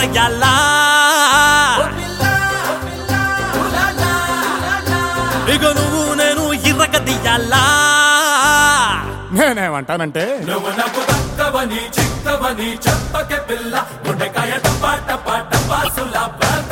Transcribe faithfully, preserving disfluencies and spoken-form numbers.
ఎగరయ్యాలా ఇక నువ్వు నేను ఇరగదీయాలా నేనేమంటానంటే నువ్వు నాకు దక్కవని చిక్కవని చెప్పకే పిల్ల గుండెకాయ టపా టపా టపాసుల